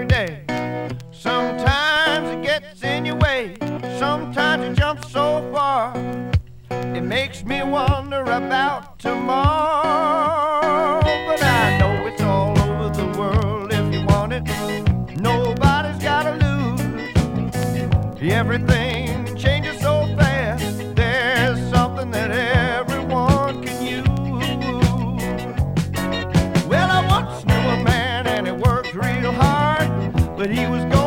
every day. Sometimes it gets in your way, sometimes it jumps so far, it makes me wonder about tomorrow. But I know it's all over the world if you want it. Nobody's gotta lose. Everything changes so fast. There's something that everyone can use. Well, I once knew a man and he worked real hard, but he was going